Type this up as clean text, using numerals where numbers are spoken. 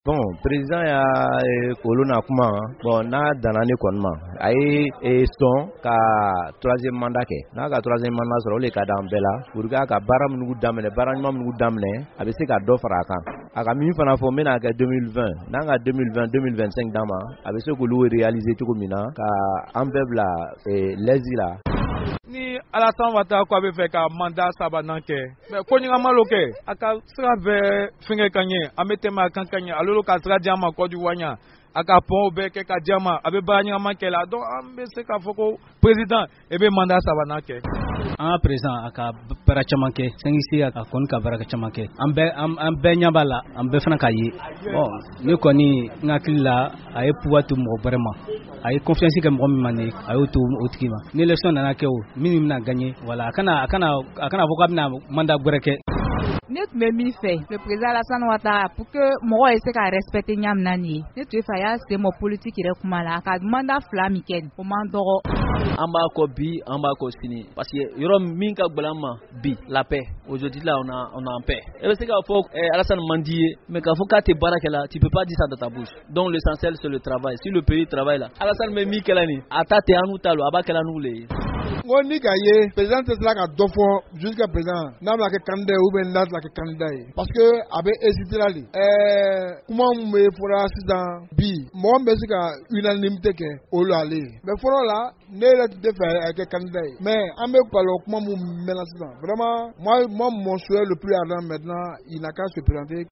Bon, président ya kolona kuma bon n'a danani kɔnma ay son ka troisième mandat kɛ n'a ka troisième mandat sɔrɔ o le ka dan bɛɛ la pour que ka baara minnu daminɛ baara ɲuman minnu daminɛ a bɛ se ka dɔ fara a kan a ka min fana fɔ n bɛna kɛ 2020 n'a ka 2020 2025 d'a ma a bɛ se k'olu réaliser cogo min na ka an bɛɛ bila lɛzi la. Ni Alassane Ouattara ko a bɛ fɛ ka mandat sabanan kɛ mais ko ɲɛnamalo kɛ a ka sira bɛɛ fɛngɛ ka ɲɛ an bɛ tɛmɛ a kan ka ɲɛ ale ka sira di an ma Côte d'Ivoire a ka pont bɛɛ kɛ ka di an ma a bɛ baara ɲɛnama kɛ la donc an bɛ se k'a fɔ ko président e bɛ mandat sabanan kɛ. An ka président a ka baara caman kɛ sɛngisi a kɔni ka baara caman kɛ an bɛɛ ɲɛ b'a la an bɛɛ fana k'a ye bon ne kɔni n hakili la a ye pouvoir to mɔgɔ wɛrɛ ma a ye confiance kɛ mɔgɔ min ma ne a y'o to o tigi ma ni élection nana kɛ o min bɛna gagner voilà a kana fɔ k'a bɛna mandat wɛrɛ kɛ. Ne tun bɛ min fɛ le président Alassane Ouattara pour que mɔgɔ ye se ka respecter ɲamina nin ye ne tun bɛ fɛ a y'a sen bɔ politique yɛrɛ kuma la a ka mandat 2 min kɛ o man dɔgɔ. An b'a kɔ bi an b'a kɔ sini parce que yɔrɔ min ka gɛlɛn ma bi la paix aujourd'hui là on a en paix e bɛ se k'a fɔ Alassane man di ye mais k'a fɔ k'a tɛ baara kɛ la tu peux pas dire ça dans ta bouche donc l'essentiel c'est le travail si le pays travaille là Alassane bɛ min kɛla nin a ta tɛ an n'u ta lo a b'a kɛla n'u le ye. Ngo ni ka ye président tɛ tila ka dɔ fɔ jusqu'à présent n'a bɛna kɛ candidat ou bien n'a tila kɛ candidat ye parce que a bɛ hésiter la de kuma min bɛ fɔra sisan bi mɔgɔ min bɛ se ka unanimité kɛ o lo ale mais fɔlɔ la ne yɛrɛ tun tɛ fɛ a kɛ candidat ye mais an bɛ balo kuma min mɛnna sisan vraiment moi mon souhait le plus ardent maintenant il n'a qu'à se présenter.